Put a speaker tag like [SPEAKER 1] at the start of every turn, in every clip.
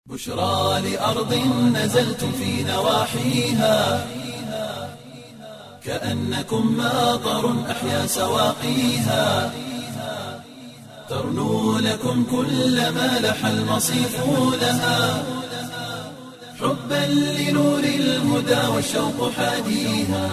[SPEAKER 1] بشرى لأرض نزلتم في نواحيها كأنكم ماطر أحيا سواقيها ترنو لكم كل ما لح المصيف لها حبا لنور الهدى والشوق حاديها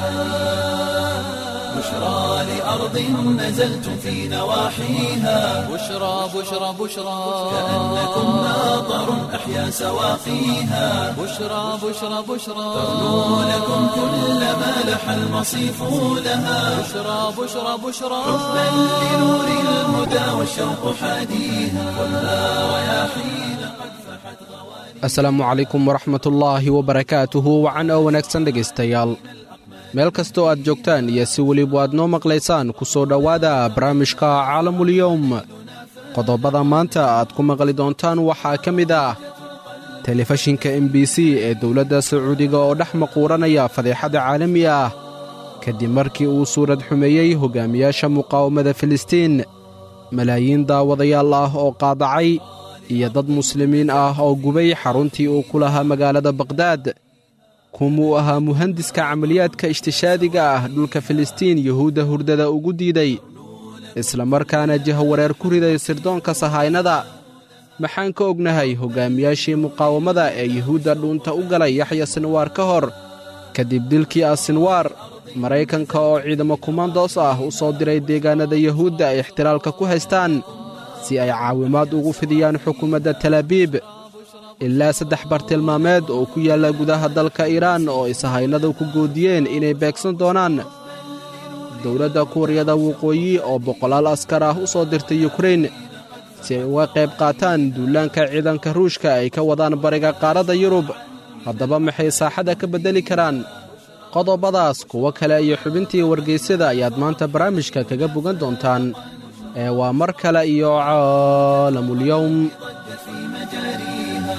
[SPEAKER 1] بشرى لأرض نزلتم في نواحيها
[SPEAKER 2] بشرى
[SPEAKER 1] كأنكم ماطر أحيا سواقيها
[SPEAKER 2] بشرى
[SPEAKER 1] ترنو لكم كل ما لح المصيف لها
[SPEAKER 2] بشرى
[SPEAKER 1] حبا لنور الهدى والشوق حاديها خذها رياحين قد فحت غوالي.
[SPEAKER 3] asalaamu calaykum waraxmatullaahi wabarakaatuhu wacan oo wanaagsan dhegaystayaal meel kastoo aad joogtaan iyo si weliba aad noo maqlaysaan ku soo dhowaada barnaamijka caalamulyowm qodobada maanta aad ku maqli doontaan waxaa ka mid ah telefishinka MBC ee dowladda sacuudiga oo dhex maquuranaya fadeexada caalami ah kadib markii uu suurad xumeeyey hogaamiyaasha muqaawamada filistiin malaayiin daawadayaal ah oo qaadacay iyo dad muslimiin ah oo gubay xaruntii uu ku lahaa magaalada baqhdaad kumuu ahaa muhandiska camaliyaadka ishtishaadiga ah dhulka filistiin yuhuudda hurdada ugu diiday isla markaana jahawareer ku riday sirdoonka sahaynada maxaan ka ognahay hogaamiyaashii muqaawamada ee yuhuudda dhuunta u galay yaxya sinwaar ka hor kadib dilkii asinwaar maraykanka oo ciidamo kumandoos ah u soo diray deegaanada yuhuudda ay ixtiraalka ku haystaan si ay caawimaad ugu fidiyaan xukuumadda talaabiib ilaa 3 bartilmaameed oo ku yaalla gudaha dalka iiraan oo ay sahaynadu ku goodiyeen inay beegsan doonaan dowladda kuuriyada waqooyi oo boqolaal askar ah u soo dirtay yukrain si ay uga qayb qaataan duulaanka ciidanka ruushka ay ka wadaan bariga qaaradda yurub haddaba maxay saaxadda ka beddeli karaan qodobadaas kuwo kale iyo xubintii wargeysyada ayaad maanta barnaamijka kaga bogan doontaan ee waa mar kale iyo caalamulyowm
[SPEAKER 1] في مجاريها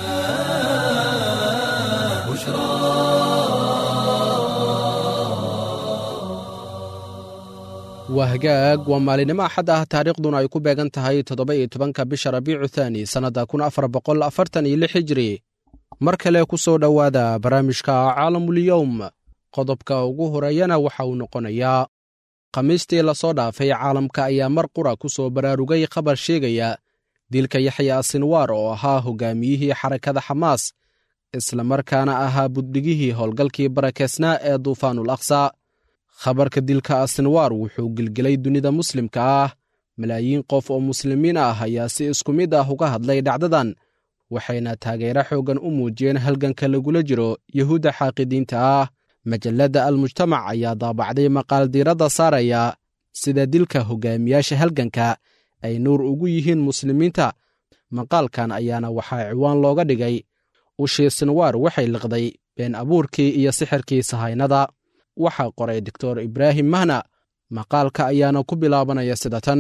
[SPEAKER 1] بشرى
[SPEAKER 3] waa hagaag waa maalinimo axad ah taariikhduna ay ku beegan tahay 17-ka bisha rabiicu thaani sannadda 1446 hijri mar kale ku soo dhowaada barnaamijka caalamulyowm qodobka ugu horeeyana waxa uu noqonayaa khamiistii la soo dhaafay caalamka ayaa mar qura ku soo baraarugay khabar sheegaya dilka yaxya sinwaar oo ahaa hogaamiyihii xarakada xamaas isla markaana ahaa buddhigihii howlgalkii barakeysnaa ee duufaanul aqsa khabarka dilka sinwaar wuxuu gilgilay dunida muslimka ah malaayiin qof oo muslimiin ah ayaa si isku mid ah uga hadlay dhacdadan waxayna taageero xooggan u muujiyeen halganka lagula jiro yuhuudda xaaqidiinta ah majalladda almujtamac ayaa daabacday maqaal diiradda saaraya sida dilka hogaamiyaasha halganka ay nuur ugu yihiin muslimiinta maqaalkan ayaana waxaa ciwaan looga dhigay ushii sinwaar waxay liqday been abuurkii iyo sixirkii sahaynada waxaa qoray doctor ibraahim mahna maqaalka ayaana ku bilaabanaya sida tan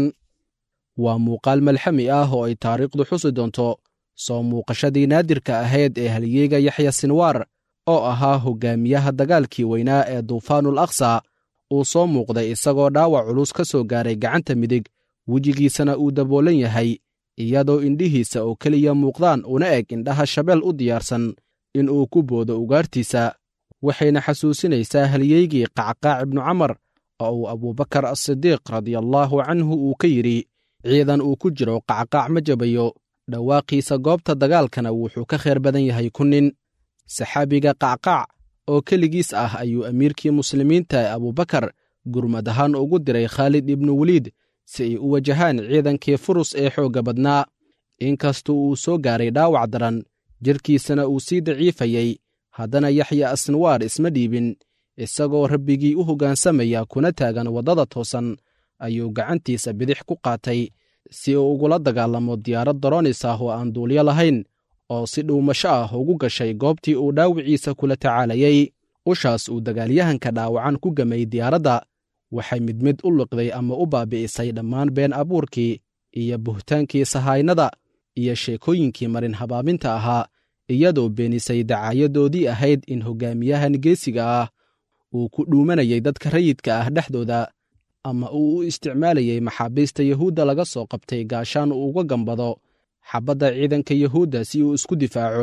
[SPEAKER 3] waa muuqaal malxami ah oo ay taariikhdu xusi doonto soo muuqashadii naadirka ahayd ee halyeega yaxya sinwaar oo ahaa hogaamiyaha dagaalkii weynaa ee duufaanul aqsa uu soo muuqday isagoo dhaawac culus ka soo gaaray gacanta midig wejigiisana uu daboolan yahay iyadoo indhihiisa oo keliya muuqdaan una eg indhaha shabeel u diyaarsan in uu ku boodo ugaartiisa waxayna xasuusinaysaa halyeygii qacqaac ibnu camar oo uu abuubakar asidiiq radiallaahu canhu uu ka yidhi ciidan uu ku jiro qacqaac ma jabayo dhawaaqiisa goobta dagaalkana wuxuu ka khayr badan yahay ku nin saxaabiga qacqaac oo keligiis ah ayuu amiirkii muslimiinta ee abuubakar gurmad ahaan ugu diray khaalid ibnu weliid si ay u wajahaan ciidankii furus ee xoogga badnaa inkastoo uu soo gaaray dhaawac daran jirkiisana uu sii daciifayey haddana yaxya asinwaar isma dhiibin isagoo rabbigii u hoggaansamaya kuna taagan waddada toosan ayuu gacantiisa bidix ku qaatay si uu ugula dagaalamo diyaarad daroonis ah oo aan duulyo lahayn oo si dhuumasho ah ugu gashay goobtii uu dhaawiciisa kula tacaalayey ushaas uu dagaalyahanka dhaawacan ku gamay diyaaradda waxay mid mid u liqday ama u baabi'isay dhammaan been abuurkii iyo buhtaankii sahaynada iyo sheekooyinkii marin habaabinta ahaa iyadoo beenisay dacaayadoodii ahayd in hogaamiyahan geesiga ah uu ku dhuumanayay dadka rayidka ah dhexdooda ama uu u isticmaalayay maxaabiista yuhuudda laga soo qabtay gaashaan uu uga gambado xabadda ciidanka yuhuudda si uu isku difaaco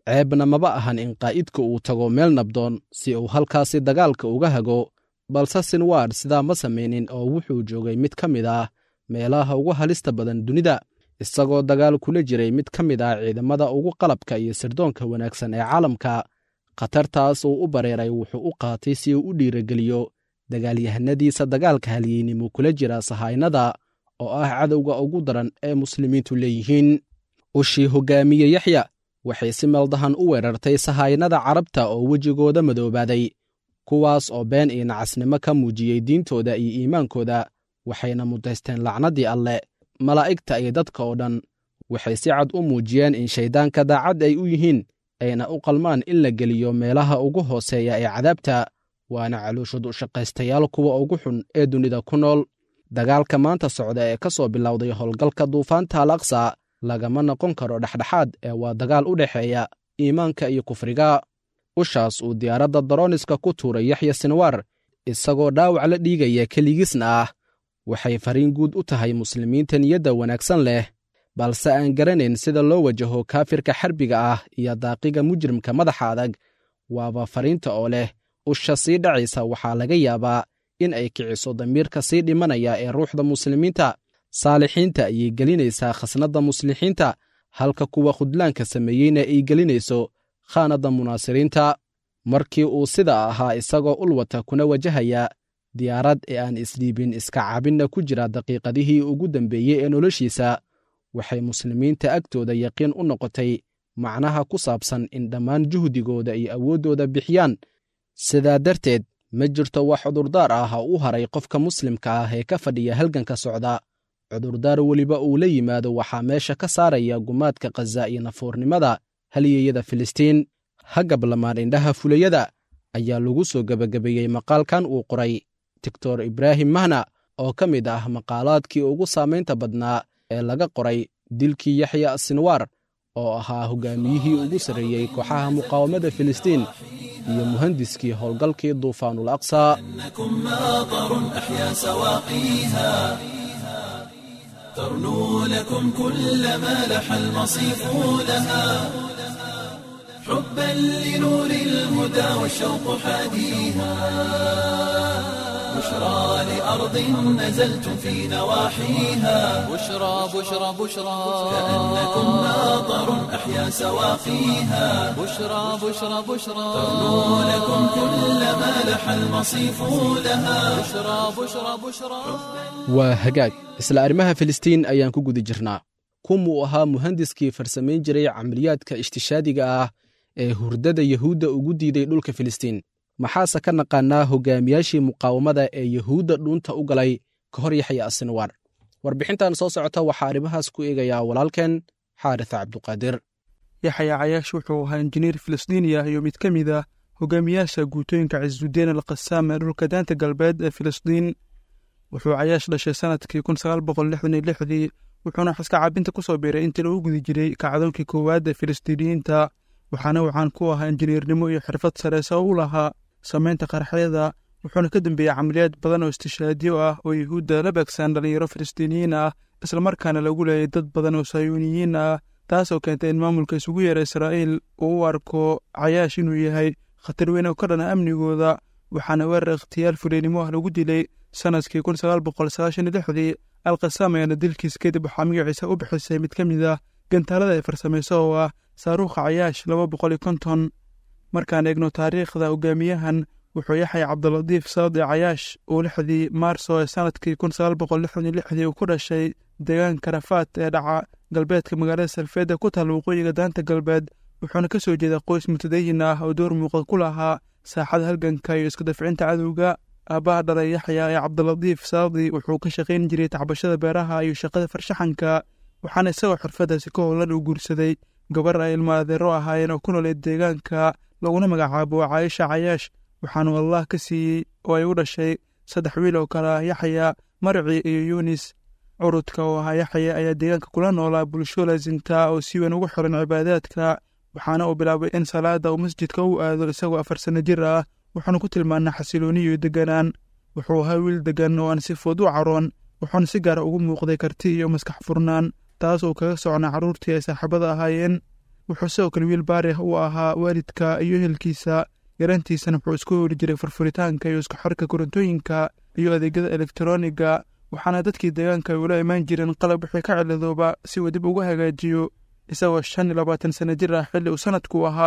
[SPEAKER 3] ceebna maba ahan in qaa'idka uu tago meel nabdoon si uu halkaasi dagaalka uga hago, balse sinwaar sidaa ma samaynin oo wuxuu joogay mid ka mid ah meelaha ugu halista badan dunida, isagoo dagaal kula jiray mid ka mid ah ciidamada ugu qalabka iyo sirdoonka wanaagsan ee caalamka. khatartaas uu u bareeray wuxuu u qaatay si uu u dhiirageliyo dagaalyahanadiisa dagaalka halyeynimo kula jira sahaynada oo ah cadowga ugu daran ee muslimiintu leeyihiin. ushii hoggaamiye yaxya waxay si meeldahan u weerartay sahaynada carabta oo wejigooda madoobaaday, kuwaas oo been iyo nacasnimo ka muujiyey diintooda iyo iimaankooda, waxayna mudaysteen lacnaddii alle. malaa'igta iyo dadka oo dhan waxay si cad u muujiyeen in shayddaanka daacad ay u yihiin, ayna u qalmaan in la geliyo meelaha ugu hooseeya ee cadaabta, waana calooshoodu shaqaystayaal kuwa ugu xun ee dunida ku nool. dagaalka maanta socda ee ka soo bilowday howlgalka duufaanta al aqsa lagama noqon karo dhexdhexaad ee waa dagaal u dhexeeya iimaanka iyo kufriga. ushaas uu diyaaradda darooniska ku tuuray yaxya sinwaar isagoo dhaawac la dhiigaya keligiisna ah waxay fariin guud u tahay muslimiinta niyadda wanaagsan leh, balse aan garanayn sida loo wajaho kaafirka xarbiga ah iyo daaqiga mujrimka madaxa adag. waaba fariinta oo leh usha sii dhacaysa waxaa laga yaabaa in ay kiciso damiirka sii dhimanaya ee ruuxda muslimiinta. saalixiinta ayay gelinaysaa khasnadda muslixiinta, halka kuwa khudlaanka sameeyeyna ay gelinayso khaanadda munaasiriinta. markii uu sida ahaa isagoo ulwata kuna wajahaya diyaarad ee aan isdhiibin iska caabinna ku jira daqiiqadihii ugu dambeeyey ee noloshiisa, waxay muslimiinta agtooda yaqiin u noqotay macnaha ku saabsan in dhammaan juhdigooda iyo awooddooda bixiyaan. sidaa darteed ma jirto wax cudurdaar ah oo u haray qofka muslimka ah ee ka fadhiya halganka socda. cudurdaar weliba uu la yimaado waxaa meesha ka saaraya gumaadka khaza iyo nafuurnimada halyeeyada filistiin. hagablamaan indhaha fulayada ayaa lagu soo gebagabeeyey maqaalkan uu qoray doctor ibraahim mahna oo ka mid ah maqaalaadkii ugu saamaynta badnaa ee laga qoray dilkii yaxya sinwaar oo ahaa hoggaamiyihii ugu sarreeyey kooxaha muqaawamada filistiin iyo muhandiskii howlgalkii duufaanul aqsa.
[SPEAKER 1] ترنو لكم كل ما لح المصيف لها حبا لنور الهدى والشوق حاديها بشرى لأرض نزلتم في نواحيها
[SPEAKER 2] بشرى بشرى بشرى
[SPEAKER 1] كأنكم ماطر أحيا سواقيها
[SPEAKER 2] بشرى بشرى بشرى
[SPEAKER 1] ترنو لكم كل ما لح المصيف لها
[SPEAKER 2] بشرى بشرى بشرى
[SPEAKER 3] waa hagaag isla arrimaha filistiin ayaan ku guda jirnaa. kumuu ahaa muhandiskii farsamayn jiray camaliyaadka ishtishaadiga ah ee hurdada yahuudda ugu diiday dhulka filistiin? maxaase ka naqaannaa hoggaamiyaashii muqaawamada ee yahuudda dhuunta u galay ka hor yaxya sinwaar? warbixintan soo socota waxaa arrimahaas ku eegayaa walaalkeen xaarisa cabduqaadir.
[SPEAKER 4] yaxya cayaash wuxuu ahaa injineer filistiini ah iyo mid ka mid ah hogaamiyaasha guutooyinka cisuddin al qasaam ee dhulka daanta galbeed ee filistiin. wuxuu cayaash dhashay sanadkii 1966 wuxuuna xiska caabinta ku soo biiray intii lagu gudi jiray kacdoonkii koowaad ee filistiiniyiinta, waxaana waxaan ku ahaa injineernimo iyo xirfad sareysa u lahaa samaynta qaraxyada. wuxuuna ka dambeeyey camaliyaad badan oo istishaadiyo ah oo yuhuudda la beegsan dhalinyaro filistiiniyiin ah, islamarkaana lagu leeyay dad badan oo sayuuniyiin ah, taasoo keentay in maamulka isugu yeera Israa'iil uu u arko cayaash inuu yahay khatar weyn oo ka dhana amnigooda. waxaana weerar ikhtiyaal fuleynimo ah lagu dilay sanadkii 1996. alqasaam ayaana dilkiis kadib waxaa magaciisa u bixisay mid ka mid ah gantaalada ay farsamayso oo ah saaruukha cayaash 250. markaan eegno taariikhda hogaamiyahan, wuxuu yaxya cabdilatiif saadi cayaash uu 6 maarso ee sanadkii 1966 uu ku dhashay deegaanka rafaat ee dhaca galbeedka magaalada salfeeda ku taal waqooyiga daanta galbeed. wuxuuna ka soo jeeda qoys mutadayin ah oo door muuqda ku lahaa saaxada halganka iyo iska dafcinta cadowga. aabbaha dhalay yaxya ee cabdilatiif saadi wuxuu ka shaqayn jiray tacbashada beeraha iyo shaqada farshaxanka, waxaana isagoo xirfadaasi ka howlan uu guursaday gabar ay ilmo adeero ahaayeen oo ku nooleed deegaanka laguna magacaabo caayisha cayaash. waxaanu allah ka siiyey oo ay u dhashay 3 wiil oo kale ah, yaxya, marci iyo yunis. curudka oo ahaa yaxya ayaa deegaanka kula noolaa bulsho laasimta oo si weyn ugu xiran cibaadaadka, waxaana uu bilaabay in salaada uu masjidka u aado isagoo 4 sano jir ah. waxaanu ku tilmaannaa xasilooni iyo deganaan. wuxuu ahaa wiil degan oo aan si fudud u caroon, wuxuuna si gaara ugu muuqday karti iyo maskax furnaan, taas oo kaga socnaa carruurtii ay saaxiibada ahaayeen. wuxuu sidoo kale wiil baarih u ahaa waalidka iyo ehelkiisa. yarantiisana wuxuu isku hori jiray furfuritaanka iyo isku xirka korontooyinka iyo adeegyada elektarooniga, waxaana dadkii deegaanka ay ula imaan jireen qalab wixii ka ciladooba si uu dib uga hagaajiyo. isagoo 25 sano jir ah xilli uu sanadku ahaa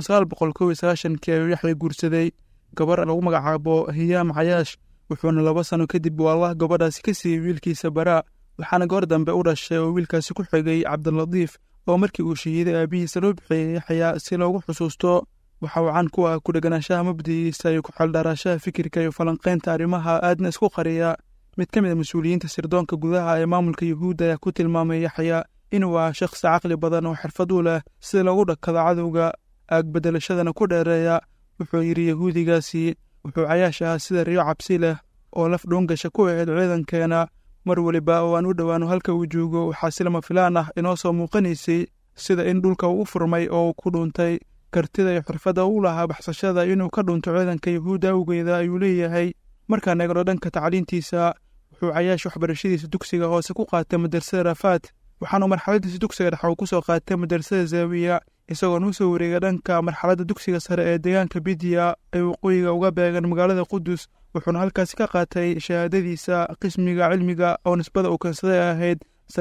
[SPEAKER 4] 1991 ayuu Yaxya guursaday gabar lagu magacaabo Hiyaam Cayaash, wuxuuna 2 sano kadib wallah gabadhaasi ka siiyey wiilkiisa Baraa, waxaana goor dambe u dhashay oo wiilkaasi ku xigay Cabdilatiif oo markii uu shahiiday aabihiisa loo bixiyey Yaxya si loogu xusuusto. waxa uu caan ku ah ku dheganaashaha mabdigiisa iyo ku xeeldheeraashaha fikirka iyo falanqaynta arrimaha aadna isku qariya. mid ka mid ah mas-uuliyiinta sirdoonka gudaha ee maamulka Yuhuudda ayaa ku tilmaamay Yaxya inuu ahaa shakhsi caqli badan oo xirfad u leh sida loogu dhakado cadowga, aag bedelashadana ku dheereeya. wuxuu yidhi Yahuudigaasi wuxuu Cayaash ahaa sida riyo cabsi leh oo laf dhuungasha ku ahayd ciidankeena. mar waliba oo aan u dhowaano halka uu joogo waxaa si lama filaan ah inoo soo muuqanaysay sida in dhulka uu furmay oo ku dhuuntay. kartida iyo xirfadda u lahaa baxsashada inuu ka dhunto ciidanka Yuhuudda awgeeda ayuu leeyahay. markaan eegno dhanka tacliintiisa, wuxuu Cayaash waxbarashadiisa dugsiga hoose ku qaatay madrasada Rafaat, waxaanu marxaladiisa dugsiga dhexe ku soo qaatay madrasada Zaawiya, isagoo u soo wareegay dhanka marxaladda dugsiga sare ee deegaanka Bidiya ee waqooyiga uga beegan magaalada Qudus, wuxuuna halkaasi ka qaatay shahaadadiisa qismiga cilmiga oo nisbada uu keensaday ahayd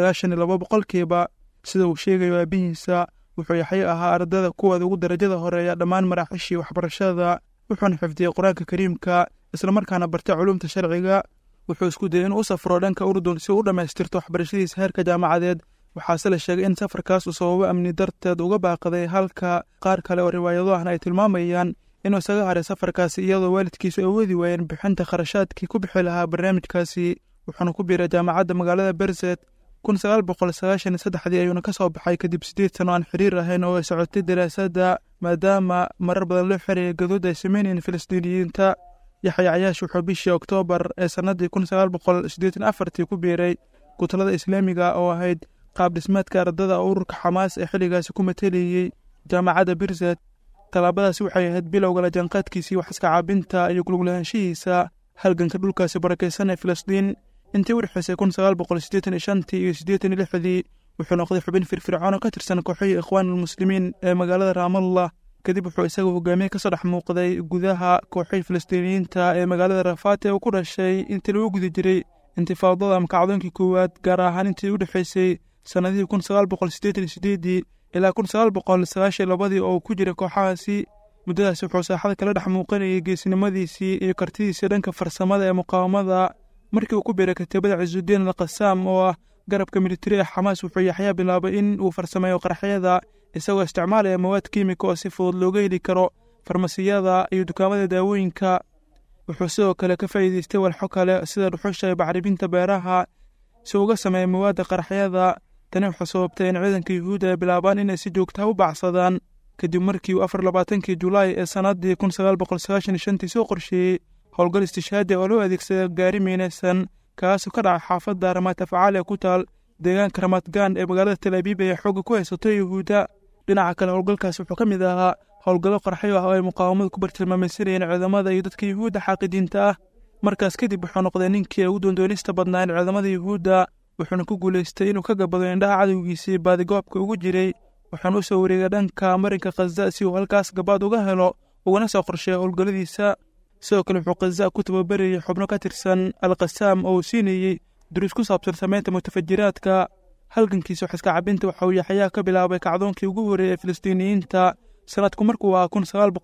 [SPEAKER 4] 92%. sida uu sheegayo aabihiisa, wuxuu Yaxya ahaa ardada kuwooda ugu darajada horeeya dhammaan maraaxishii waxbarashada, wuxuuna xifdiyey qur-aanka kariimka isla markaana bartay culuumta sharciga. wuxuu isku dayay inuu u safro dhanka Urdun si uu u dhammaystirto waxbarashadiisa heerka jaamacadeed, waxaase la sheegay in safarkaas uu sababo amni darteed uga baaqday, halka qaar kale oo riwaayado ahna ay tilmaamayaan inuu isaga haray safarkaasi iyadoo waalidkiisu ay awoodi waayeen bixinta kharashaadkii ku bixi lahaa barnaamijkaasi. wuxuuna ku biiray jaamacadda magaalada Berzet 1993 ayuuna ka soo baxay kadib 8 sano aan xiriir ahayn oo ay socotay daraasadda, maadaama marar badan loo xereeyay gadood ay sameynayeen Filistiiniyiinta. Yaxya Cayaash wuxuu bishii Oktoobar ee sanadii 1984 ku biiray kutalada Islaamiga oo ahayd qaab dhismeedka ardada ururka Xamaas ee xilligaasi ku matalayay jaamacadda Berzet. talaabadaasi waxay ahayd bilowga la jaanqaadkiisii wax iska caabinta iyo gulgulahaanshihiisa halganka dhulkaasi barakaysan ee Filistiin. intii u dhexaysay 1985 iyo 86 wuxuu noqday xubin firfircoon oo ka tirsan kooxihii Ikhwaanul Muslimiin ee magaalada Ramallah. kadib wuxuu isagu hogaamiye ka soo dhex muuqday gudaha kooxihii Filistiiniyiinta ee magaalada Rafaat ee uu ku dhashay intii lagu guda jiray intifaadada ama kacdoonkii koowaad, gaar ahaan intii u dhexaysay sanadihii 1988 ilaa 1992 oo ku jiray kooxahaasi. muddadaasi wuxuu saaxada kala dhex muuqanayay geesinimadiisii iyo kartidiisii dhanka farsamada ee muqaawamada. markii uu ku biiray katiibada Cizuddin al-Qassam oo ah garabka militari ee Xamaas, wuxuu Yaxya bilaabay in uu farsameeyo qaraxyada isagoo isticmaalaya mawaad kiimiko oo si fudud looga heli karo farmasiyada iyo dukaamada daawooyinka. wuxuu sidoo kale ka faa'iidaystay walxo kale sida dhuxusha iyo bacriminta beeraha si uga sameeyo mawaadda qaraxyada. tani waxay sababtay in ciidanka Yuhuudda ay bilaabaan inay si joogto ah u bacsadaan. kadib markii uu 24 Julaay ee sanadii 1995 soo qorsheeyey howlgal istishhaadi oo loo adeegsaday gaari miinaysan kaasoo ka dhacay xaafadda Ramat Afcaal ee ku taal deegaanka Ramat Gan ee magaalada Tel Aviv ee xoogga ku haysato Yuhuudda. dhinaca kale howlgalkaasi wuxuu ka mid ahaa howlgallo qarxyo ah oo ay muqaawamadu ku bartilmaameedsanayeen ciidamada iyo dadka Yuhuudda xaaqidiinta ah. markaas kadib wuxuu noqday ninkii ugu doondoonista badnaa in ciidamada Yuhuudda, wuxuuna ku guulaystay inuu ka gabado indhaha cadowgiisii baadigoobka ugu jiray, waxaana u soo wareegay dhanka marinka Khaza si uu halkaas gabaad uga helo ugana soo qorsheeyo howlgalladiisa. sidoo kale wuxuu Khaza ku tababarayay xubno ka tirsan al-Qassam oo uu siinayey duruus ku saabsan samaynta mutafajiraadka. halgankiisa wax iska cabinta waxa uu Yaxya ka bilaabay kacdoonkii ugu horeeyay ee Filistiiniyiinta sanadku markuu ahaa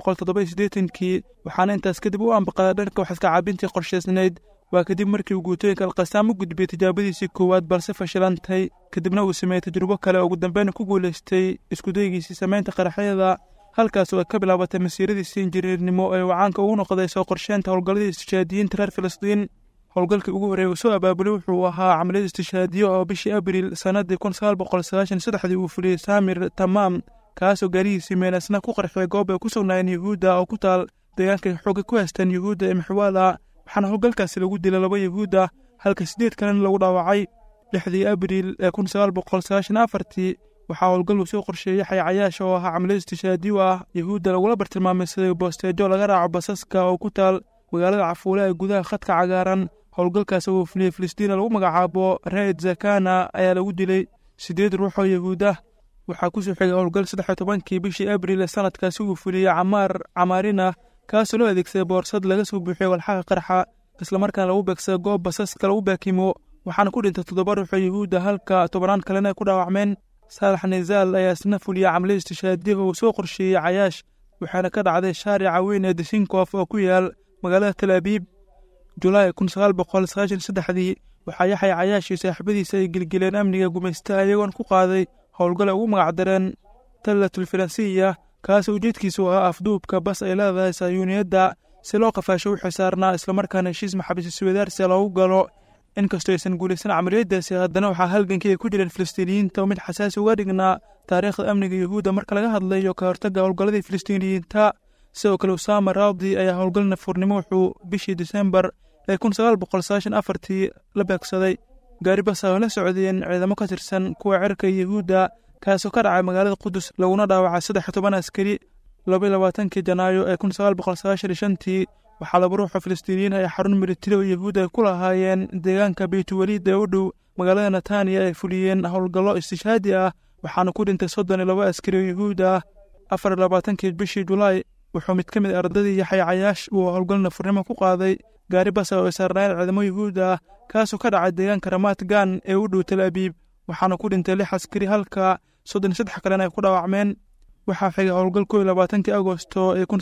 [SPEAKER 4] 1987, waxaana intaas kadib u ambaqaday dhanka wax iska cabintii qorshaysnayd. waa kadib markii uu guutooyinka al-Qassam u gudbiyey tijaabadiisii koowaad balse fashilantay, kadibna uu sameeyey tajrubo kale oo ugu dambeyn ku guulaystay iskudaygiisii samaynta qaraxyada. halkaas oo ay ka bilaabatay masiiradiisii injineernimo ee uu caanka ugu noqday soo qorsheynta howlgalladii istishhaadiyiinta reer Filistiin. howlgalkii ugu horeeyay uu soo abaabulay wuxuu ahaa camaliyad istishhaadiyo oo bishii Abriil sanadii 1993 uu fuliyey Samir Tamaam, kaasoo gaarihiisii meenasna ku qarxiyay goob ay ku sugnaayeen Yuhuudda oo ku taal deegaanka xoogga ku haystaan Yuhuudda ee Maxwaala. waxaana howlgalkaasi lagu dilay 2 Yuhuud ah halka 8 kalena lagu dhaawacay. 6 Abriil 1994 waxaa howlgal uu soo qorsheeyay Yaxya Cayaash oo ahaa camaliyad istishhaadiyo ah Yuhuudda lagula bartilmaameedsaday boosteejo laga raaco basaska oo ku taal magaalada Cafuula ee gudaha khadka cagaaran. howlgalkaas oo fuliyey Filistiin lagu magacaabo Raid Zakana ayaa lagu dilay 8 ruux oo Yuhuud ah. waxaa ku soo xigay howlgal 13 bishii abriil ee sanadkaasi uu fuliyey camaarina kaasoo loo adeegsaday boorsad laga soo buuxiyey walxaha qarxa islamarkaana lagu beegsaday goob basaska lagu baakimo waxaana ku dhintay 7 ruux oo yuhuud ah halka 10 kalena ay ku dhaawacmeen. saalax nizaal ayaa isna fuliyey camaliyo istishaadiye oo soo qorsheeyey Cayaash waxaana ka dhacday shaarica weyn ee Dizengoff oo ku yaal magaalada Tel Aviv Julaay 1993 waxaa Yaxya Cayaash iyo saaxiibadiisa ay gilgileen amniga gumaystaha iyagoon ku qaaday howlgal ugu magac dareen Talatul Faransiya kaasoo ujeedkiisu ahaa afduubka bas ay leedahay Sayuuniyadda si loo qafaasho wixii saarnaa islamarkaana heshiis maxaabiis isweydaarsi loogu galo. inkastoo aysan guulaysan camaliyadaasi haddana waxaa halgankii ay ku jireen Filistiiniyiinta oo mid xasaasi uga dhignaa taariikhda amniga Yuhuudda marka laga hadlayo ka hortagga howlgalladii Filistiiniyiinta. sidoo kale Usaama Raadi ayaa howlgal nafurnimo wuxuu bishii Diseembar 1994 la beegsaday gaari bas oo la socdeen ciidamo ka tirsan kuwa cirka Yuhuudda kaasoo ka dhacay magaalada Qudus laguna dhaawacay 13 askari. 22 Janaayo 1995 waxaa laba ruux oo Filistiiniyiin ay xarun militari oo Yuhuud ay ku lahaayeen deegaanka Baytulwaliid ee u dhow magaalada Netanya ay fuliyeen howlgallo istishaadi ah waxaana ku dhintay 32 askari oo Yuhuud ah. 24 bishii Julaay wuxuu mid ka mid ardadii Yaxya Cayaash uu howlgal nafurnimo ku qaaday gaari bas oo ay saarnaayeen ciidamo Yuhuud ah kaasoo ka dhacay deegaanka Ramat Gan ee u dhow Tel Aviv waxaana ku dhintay 6 askari halka 33 kalena ay ku dhaawacmeen. waxaa xigay howlgal 22 Agoosto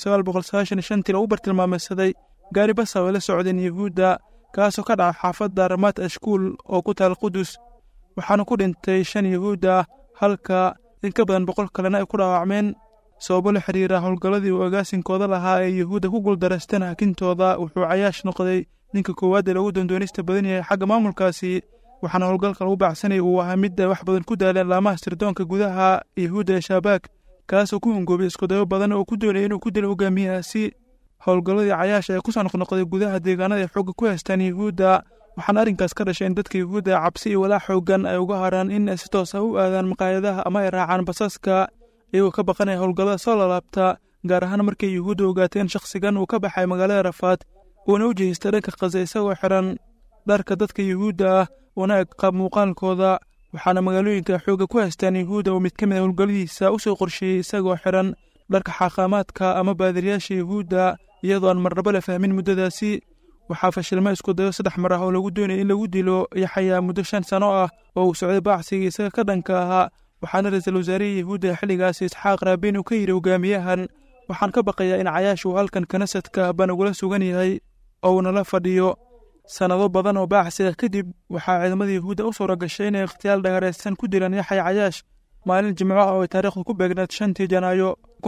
[SPEAKER 4] 1995 lagu bartilmaameedsaday gaari bas oo la socdeen Yuhuudda kaasoo ka dhacay xaafadda Ramat Ashkuul oo ku taal Qudus waxaana ku dhintay 5 Yuhuud ah halka in ka badan 100 kalena ay ku dhaawacmeen. sababo la xiriira howlgalladii uu agaasinkooda lahaa ee Yuhuudda ku guuldareysteen hakintooda wuxuu Cayaash noqday ninka koowaad ee lagu dandoonista badan yahay xagga maamulkaasi waxaana howlgalka lagu baacsanay uu ahaa mid wax badan ku daaleen laamaha sirdoonka gudaha Yuhuudda ee Shabaag kaasoo ku hungoobay isku dayo badan oo ku doonayay inuu ku dilo hogaamiyahaasi. howlgalladii Cayaash ee ku soo noqnoqday gudaha deegaanada ay xoogga ku haystaan Yuhuudda waxaana arrinkaas ka dhashay in dadka Yuhuudda cabsi iyo walaac xooggan ay uga haraan in ay si toos ah u aadaan maqaayadaha ama ay raacaan basaska iyagoo ka baqanaya howlgallada soo laabta gaar ahaan markay Yuhuudda ogaateen shakhsigan uu ka baxay magaalada Rafaad uuna u jeestay dhanka Gaza isagoo xiran dharka dadka Yuhuudda ah una eg qaab muuqaalkooda waxaana magaalooyinka xoogga ku haystaan Yuhuudda oo mid ka mid ah howlgalladiisa u soo qorsheeyey isagoo xiran dharka xaaqaamaadka ama baadiriyaasha Yuhuudda iyadoo aan marnaba la fahmin muddadaasi. waxaa fashilmay isku dayo 3 mar ah oo lagu doonayay in lagu dilo Yaxya muddo 5 sano ah oo uu socday baacsiga isaga ka dhanka ahaa waxaana ra'iisul wasaaraha Yuhuudda xilligaasi Isxaaq Rabin uu ka yiri hogaamiyahan waxaan ka baqayaa in Cayaash uu halkan kanasadka baan ugula sugan yahay oo uu nala fadhiyo. sanado badan oo baacsiga kadib waxaa ciidamada Yuhuudda u soo gashay inay ikhtiyaal dhagareysan ku dilaan Yaxya Cayaash maalin Jimco ah oo taariikhdu ku beegnayd 5 Janaayo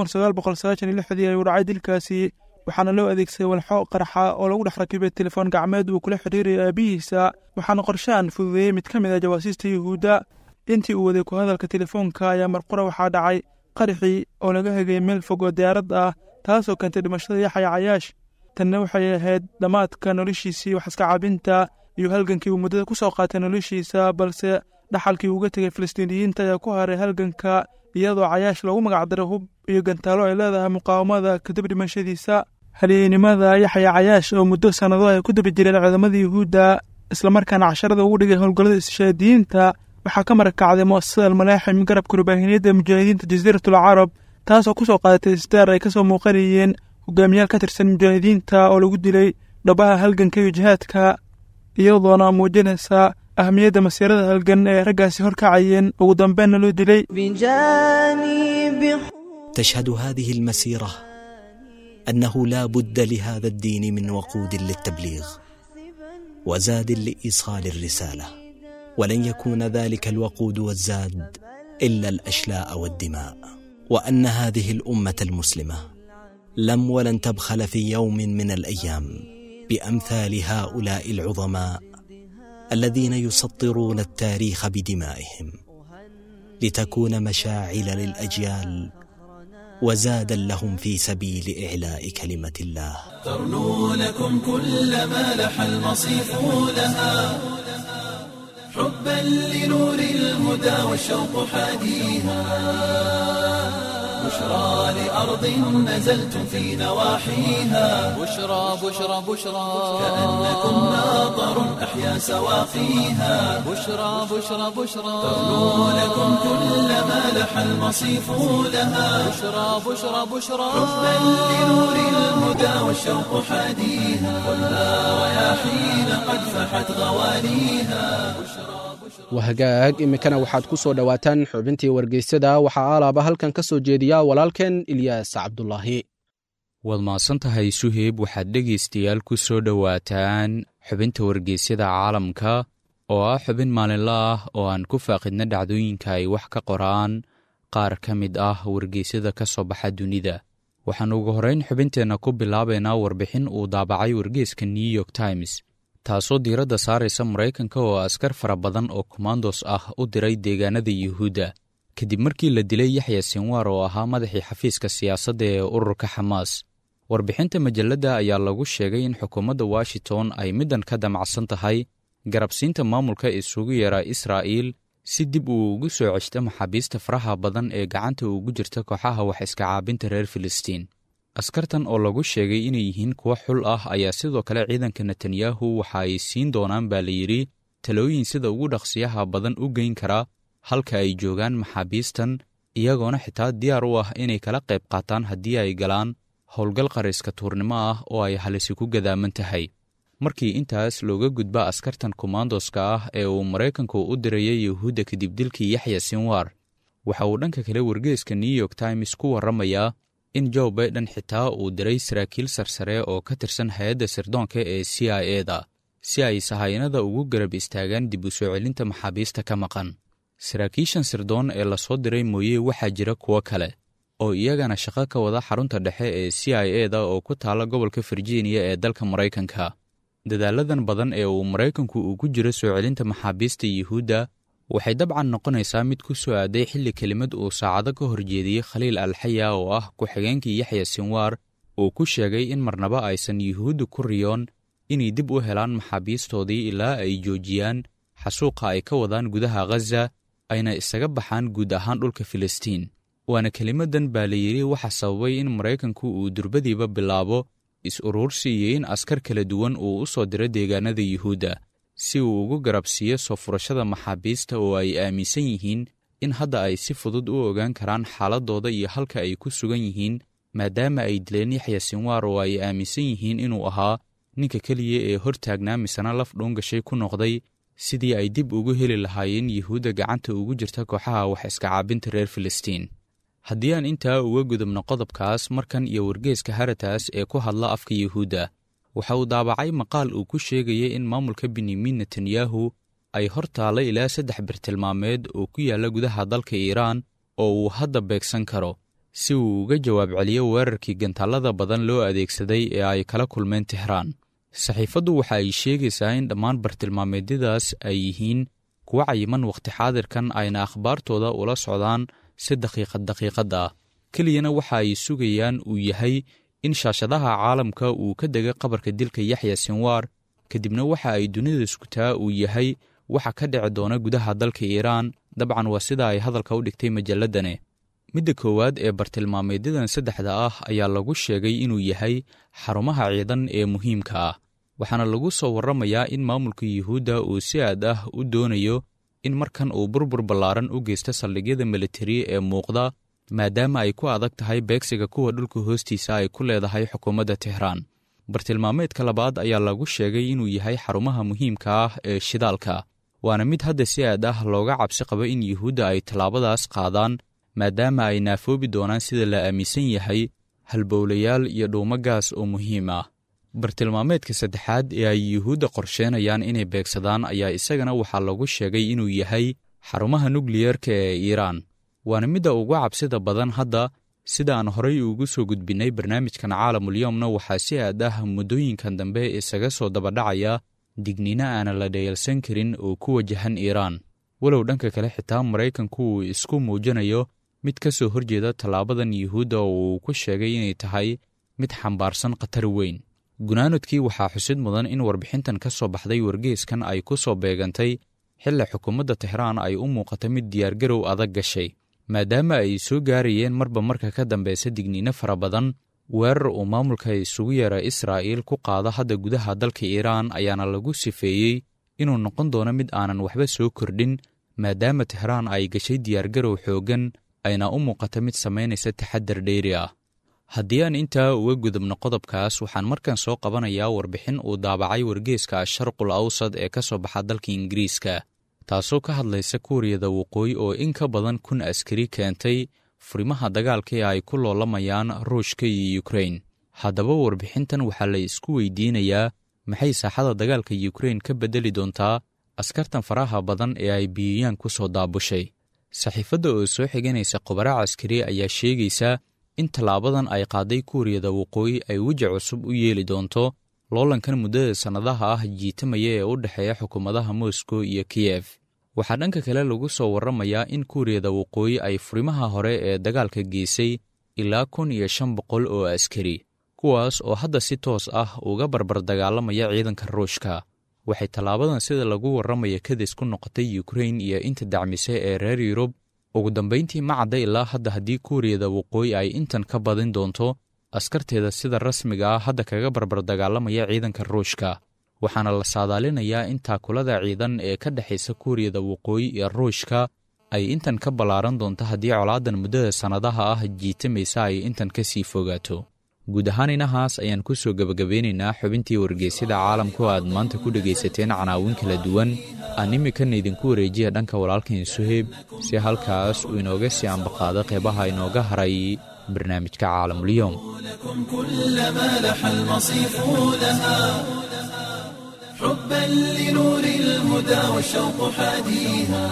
[SPEAKER 4] 1996 ayuu dhacay dilkaasi waxaana loo adeegsaday walxo qarxa oo lagu dhex rakibay telefoon gacmeed uu kula xiriirayay aabihiisa waxaana qorshahan fududeeyey mid ka mid ah jawaasiista Yuhuudda. intii uu waday ku hadalka telefoonka ayaa marqura waxaa dhacay qarxi oo laga hegay meel fog oo diyaarad ah taasoo keentay dhimashada Yaxya Cayaash. tanna waxay ahayd dhammaadka noloshiisii wax iska caabinta iyo halgankii uu muddada ku soo qaatay noloshiisa balse dhaxalkii uga tegay Filistiiniyiinta ayaa ku haray halganka iyadoo Cayaash lagu magac daray hub iyo gantaalo ay leedahay muqaawamada kadib dhimashadiisa. halyeennimada Yaxya Cayaash oo muddo sanado ay ku daba jireen ciidamada Yuhuudda islamarkaana casharada ugu dhigay howlgallada istishaadiyiinta waxaa ka marakacday mu'asasada Al-Malaaxim garabka rubaahiniyadda mujaahidiinta Jasiiratul Carab taasoo ku soo qaadatay isdaar ay ka soo muuqanayeen hogaamiyaal ka tirsan mujaahidiinta oo lagu dilay dhabaha halganka iyo jihaadka iyadoona muujinaysa أهمية مسيرة هالجن رجعسي هركعين وقدام له دلي.
[SPEAKER 5] تشهد هذه المسيرة أنه لا بد لهذا الدين من وقود للتبليغ وزاد لإيصال الرسالة، ولن يكون ذلك الوقود والزاد إلا الأشلاء والدماء، وأن هذه الأمة المسلمة لم ولن تبخل في يوم من الأيام بأمثال هؤلاء العظماء الذين يسطرون التاريخ بدمائهم لتكون مشاعل للأجيال وزادا لهم في سبيل إعلاء كلمة الله.
[SPEAKER 1] ترنو لكم كل ما لح المصيف لها حبا لنور الهدى والشوق حاديها، بشرى لأرض نزلتم في نواحيها
[SPEAKER 2] بشرى بشرى بشرى
[SPEAKER 1] كأنكم ماطر أحيا سواقيها
[SPEAKER 2] بشرى بشرى بشرى
[SPEAKER 1] تغنو لكم كل ما لح المصيف لها
[SPEAKER 2] بشرى بشرى بشرى
[SPEAKER 1] حبا لنور الهدى والشوق حاديها خذها رياحين قد فحت غواليها
[SPEAKER 3] wahagaag iminkana waxaad ku soo dhowaataan xubintii wargeysyada waxaa alaaba halkan ka soo jeediya walaalkeen ilyaas cabdulaahi
[SPEAKER 6] waad mahadsan tahay suheyb waxaad dhegaystayaal ku soo dhowaataan xubinta wargeysyada caalamka oo ah xubin maalinle ah oo aan ku faaqidna dhacdooyinka ay wax ka qoraan qaar ka mid ah wargeysyada ka soo baxa dunida waxaan ugu horrayn xubinteenna ku bilaabaynaa warbixin uu daabacay wargeyska new york times taasoo diiradda saaraysa maraykanka oo askar fara badan oo komandos ah u diray deegaanada yuhuudda kadib markii la dilay yaxya sinwaar oo ahaa madaxii xafiiska siyaasadda ee ururka xamaas warbixinta majalladda ayaa lagu sheegay in xukuumadda washington ay middan ka damacsan tahay garabsiinta maamulka isugu yeera israa'iil si dib uu ugu soo ceshta maxaabiista faraha badan ee gacanta ugu jirta kooxaha wax iska caabinta reer filistiin askartan oo lagu sheegay inay yihiin kuwo xul ah ayaa sidoo kale ciidanka netanyahu waxa ay siin doonaan baa layidhi talooyin sida ugu dhaqsiyaha badan u geyn kara halka ay joogaan maxaabiistan iyagoona xitaa diyaar u ah inay kala qayb qaataan haddii ay galaan howlgal qariska tuurnimo ah oo ay halisi ku gadaaman tahay markii intaas looga gudba askartan komandoska ah ee uu maraykanku u dirayay yuhuudda kadib dilkii yaxya sinwaar waxa uu dhanka kale wargeeska new york times ku warramayaa in joe baiden xitaa uu diray saraakiil sarsare oo ka tirsan hay-adda sirdoonka ee c i eda si ay sahayanada ugu garab istaagaan dib u soo celinta maxaabiista ka maqan saraakiishan sirdoon ee lasoo diray mooye waxaa jira kuwo kale oo iyagana shaqo ka wada xarunta dhexe ee c i eda oo ku taala gobolka virginia ee dalka maraykanka dadaaladan badan ee uu maraykanku ugu jiro soo celinta maxaabiista yuhuudda waxay dabcan noqonaysaa mid ku soo aaday xilli kelimad uu saacado ka horjeediyey khaliil alxaya oo ah ku-xigeenkii yaxya sinwaar uu ku sheegay in marnaba aysan yuhuudda ku riyoon inay dib u helaan maxaabiistoodii ilaa ay joojiyaan xasuuqa ay ka wadaan gudaha ghaza ayna isaga baxaan guud ahaan dhulka filistiin waana kelimadan baa layidhi waxa sababay in maraykanku uu durbadiiba bilaabo is-uruursi iyo in askar kala duwan uu u soo diro deegaanada yuhuudda si uu ugu garabsiiyo soo furashada maxaabiista oo ay aaminsan yihiin in hadda ay si fudud u ogaan karaan xaaladooda iyo halka ay ku sugan yihiin maadaama ay dileen yaxya sinwaar oo ay aaminsan yihiin inuu ahaa ninka keliya ee hortaagnaa misana laf dhoongashay ku noqday sidii ay dib ugu heli lahaayeen yuhuudda gacanta ugu jirta kooxaha wax iska caabinta reer filistiin haddii aan intaa uga gudubno qodobkaas markan iyo wargeeska haratas ee ku hadla afka yuhuudda waxa uu daabacay maqaal uu ku sheegaya in maamulka benyamin netanyahu ay hor taalla ilaa 3 birtilmaameed oo ku yaalla gudaha dalka iiraan oo uu hadda beegsan karo si uu uga jawaab celiyo weerarkii gantaallada badan loo adeegsaday ee ay kala kulmeen tehraan saxiifaddu waxa ay sheegaysaa in dhammaan bartilmaameedyadaas ay yihiin kuwa cayiman wakhti xaadirkan ayna akhbaartooda ula socdaan si daqiiqad ah keliyana waxa ay sugayaan uu yahay in shaashadaha caalamka uu ka dega qabarka dilka yaxya sinwaar kadibna waxa ay dunida iskutaa uu yahay waxa ka dhici doona gudaha dalka iiraan dabcan waa sida ay hadalka u dhigtay majalladane midda koowaad ee bartilmaameedyadan 3 ah ayaa lagu sheegay inuu yahay xarumaha ciidan ee muhiimka ah waxaana lagu soo warramayaa in maamulka yuhuudda uu si aad ah u doonayo in markan uu burbur ballaaran u geysto saldhigyada militari ee muuqda maadaama ay ku adag tahay beegsiga kuwa dhulka hoostiisa ay ku leedahay xukuumadda tehraan bartilmaameedka labaad ayaa lagu sheegay inuu yahay xarumaha muhiimka ah ee shidaalka waana mid hadda si aad ah looga cabsi qabo in yuhuudda ay tallaabadaas qaadaan maadaama ay naafoobi doonaan sida la aaminsan yahay halbowlayaal iyo dhuumo gaas oo muhiim ah bartilmaameedka saddexaad ee ay yuhuudda qorsheenayaan inay beegsadaan ayaa isagana waxaa lagu sheegay inuu yahay xarumaha nukliyerka ee iiraan waana midda ugu cabsida badan hadda sida aan horay ugu soo gudbinnay barnaamijkan caalamulyoomna waxaa si aad ah muddooyinkan dambe isaga soo dabadhacaya digniino aanan la dhayalsan karin oo ku wajahan iiraan walow dhanka kale xitaa maraykanku uu isku muujinayo mid ka soo horjeeda tallaabadan yuhuudda oo uu ku sheegay inay tahay mid xambaarsan khatar weyn gunaanadkii waxaa xusid mudan in warbixintan ka soo baxday wargeeskan ay ku soo beegantay xilli xukuumadda tehraan ay u muuqata mid diyaargarow adag gashay maadaama ay soo gaarayeen marba marka ka dambeysa digniino fara badan. weerar uu maamulka isugu yeera Israa'iil ku qaada hadda gudaha dalka Iiraan ayaana lagu sifeeyey inuu noqon doono mid aanan waxba soo kordhin, maadaama Tehraan ay gashay diyaargarow xooggan ayna u muuqata mid samaynaysa taxadar dheeri ah. haddii aan intaa uga gudubno qodobkaas, waxaan markan soo qabanayaa warbixin uu daabacay wargeeska Sharqul Awsad ee ka soo baxa dalka Ingiriiska, taasoo ka hadlaysa Kuuriyada Waqooyi oo in ka badan 1,000 askari keentay furimaha dagaalka ee ay ku loolamayaan Ruushka iyo Ukraine. haddaba warbixintan waxaa la isku weydiinayaa maxay saaxada dagaalka Ukraine ka bedeli doontaa askartan faraha badan ee ay Pyongyang ku soo daabushay. saxiifadda oo soo xiganaysa khubaro caskari ayaa sheegaysa in tallaabadan ay qaaday Kuuriyada Waqooyi ay weji cusub u yeeli doonto loolankan muddada sannadaha ah jiitamaya ee u dhexeeya xukuumadaha Moscow iyo Kiev. waxaa dhanka kale lagu soo warramayaa in Kuuriyada Waqooyi ay furimaha hore ee dagaalka geysay ilaa 1,500 oo askari, kuwaas oo hadda si toos ah uga barbar dagaalamaya ciidanka Ruushka. waxay tallaabadan sida lagu warramaya kadis ku noqotay Ukraine iyo inta dacmisay ee reer Yurub. ugu dambayntii ma cadda ilaa hadda haddii Kuuriyada Waqooyi ay intan ka badin doonto askarteeda sida rasmiga ah hadda kaga barbar dagaalamaya ciidanka Ruushka. waxaana la saadaalinayaa in taakulada ciidan ee ka dhexaysa Kuuriyada Waqooyi iyo Ruushka ay intan ka ballaaran doonto haddii colaadan muddada sannadaha ah jiitamaysa ay intan ka sii fogaato. guud ahaan inahaas ayaan ku soo gebagabeynaynaa xubintii wargeysyada caalamku aad maanta ku dhegaysateen canaawin kala duwan. aan iminkana idinku wareejiya dhanka walaalkan Suheyb si halkaas uu inooga sii ambaqaado qeybaha inooga haray barnaamijka Caalamulyoom.
[SPEAKER 1] حبا لنور الهدى والشوق حاديها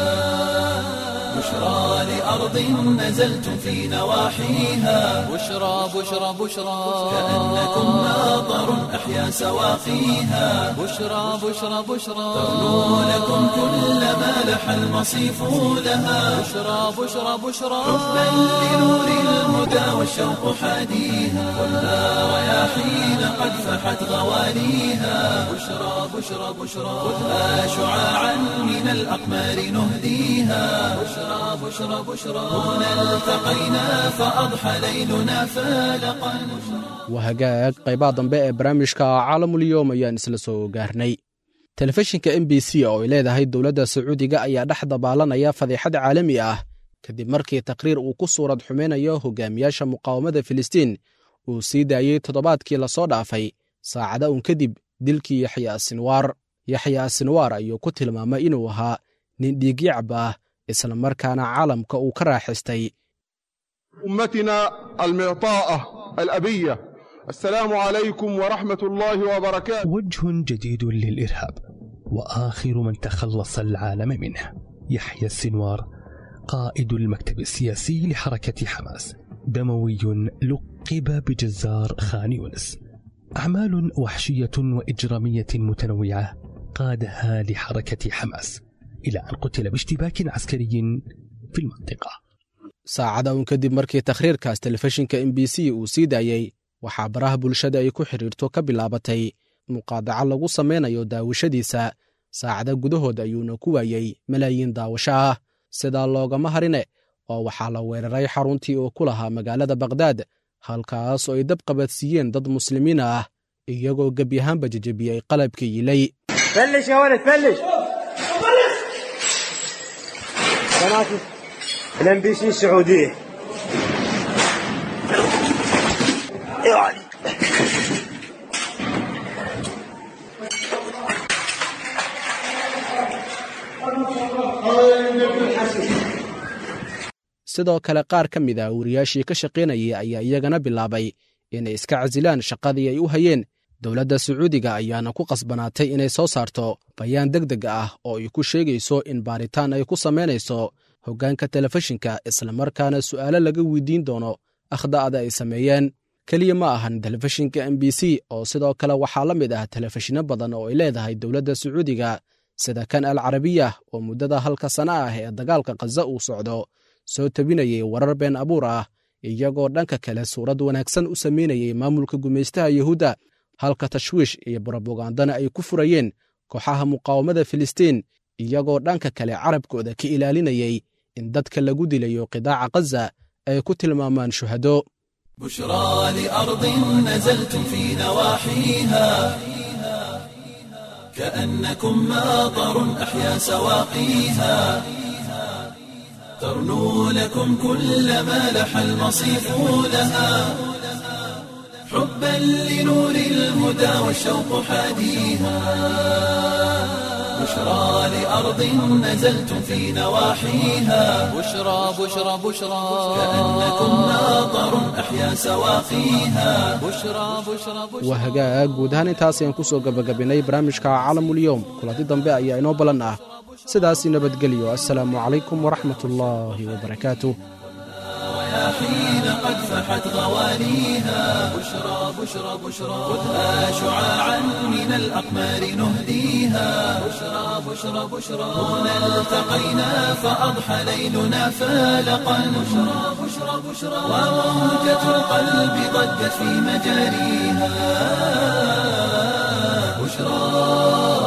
[SPEAKER 1] بشرى لأرض نزلتم في نواحيها
[SPEAKER 2] بشرى بشرى بشرى
[SPEAKER 1] كأنكم ناظر أحيا سواقيها
[SPEAKER 2] بشرى بشرى بشرى
[SPEAKER 1] تغنو لكم كل ما لح المصيف لها
[SPEAKER 2] بشرى بشرى بشرى
[SPEAKER 1] حبا لنور الهدى والشوق حاديها ولا رياحين قد فحت غواليها بشرى بشرى بشرى خذها شعاعا من الأقمار نهديها بشرى بشرى بشرى هنا التقينا فأضحى ليلنا فالقا.
[SPEAKER 3] wahagaag qaybaha dambe ee barnaamijka Caalamulyoom ayaan isla soo gaarnay. telefishinka MBC oo ay leedahay dowladda Sacuudiga ayaa dhex dabaalanaya fadeexad caalami ah kadib markii taqriir uu ku suurad xumeynayo hogaamiyaasha muqaawamada Filistiin uu sii daayay toddobaadkii la soo dhaafay saacada uun kadib dilkii Yaxya Sinwaar ayuu ku tilmaamay inuu ahaa nin dhiigyacab ah isla markaana caalamka uu ka raaxistay.
[SPEAKER 7] أمتنا المعطاءة الأبية، السلام عليكم ورحمة الله وبركاته.
[SPEAKER 8] وجه جديد للإرهاب وآخر من تخلص العالم منه يحيى السنوار، قائد المكتب السياسي لحركة حماس، دموي لقب بجزار خان يونس. أعمال وحشية وإجرامية متنوعة قادها لحركة حماس إلى أن قتل باشتباك عسكري في المنطقة.
[SPEAKER 3] saacada uun kadib markii takhriirkaas telefishinka MBC uu sii daayay, waxaa baraha bulshada ay ku xiriirto ka bilaabatay muqaadaca lagu sameynayo daawashadiisa. saacada gudahood ayuuna ku waayey malaayiin daawasho ah. sidaa loogama harine oo waxaa la weeraray xaruntii uu ku lahaa magaalada Baqdaad, halkaas oo ay dab qabadsiiyeen dad muslimiin ah iyagoo gebi ahaanba jajabiyey qalabkii yilay.
[SPEAKER 9] فلش يا ولد فلش قناة الMBC السعودية. يعني
[SPEAKER 3] sidoo kale qaar ka mid ah wariyaashii ka shaqaynayay ayaa iyagana bilaabay inay iska casilaan shaqadii ay u hayeen. dowladda Sacuudiga ayaana ku qasbanaatay inay soo saarto bayaan degdeg ah oo ay ku sheegayso in baaritaan ay ku samaynayso hoggaanka telefishinka, isla markaana su'aalo laga weydiin doono akhda'da ay sameeyeen. keliya ma ahan telefishinka MBC oo sidoo kale waxaa la mid ah telefishinno badan oo ay leedahay dowladda Sacuudiga sida kan Al Carabiya oo muddada halka sana ah ee dagaalka Gaza uu socdo soo tabinayay warar been abuur ah iyagoo dhanka kale suurad wanaagsan u sameynayay maamulka gumaystaha Yahuudda, halka tashwiish iyo propagandana ay ku furayeen kooxaha muqaawamada Filistiin iyagoo dhanka kale carabkooda ka ilaalinayay in dadka lagu dilayo qidaaca khaza ay ku tilmaamaan shuhado.
[SPEAKER 1] بشرى لأرض نزلتم في نواحيها كأنكم ماطر أحيا سواقيها ترنو لكم كل ما لح المصيف لها حبا لنور الهدى والشوق حاديها بشرى لأرض نزلتم في نواحيها
[SPEAKER 2] بشرى بشرى بشرى
[SPEAKER 1] كأنكم ماطر أحيا سواقيها
[SPEAKER 2] بشرى بشرى بشرى
[SPEAKER 3] waa hagaag guud ahaan intaas ayaan ku soo gabagabinay barnaamijka caalamulyoom. kulanti dambe ayaa inoo ballan ah. sidaasi nabadgelyo. assalaamu calaykum waraxmatullaahi wabarakaatuh.
[SPEAKER 1] حين قد فحت غوانيها بشرى بشرى بشرى خذها شعاعا من الأقمار نهديها بشرى بشرى بشرى هنا التقينا فأضحى ليلنا فالقا بشرى بشرى بشرى وموجة القلب ضجت في مجاريها بشرى.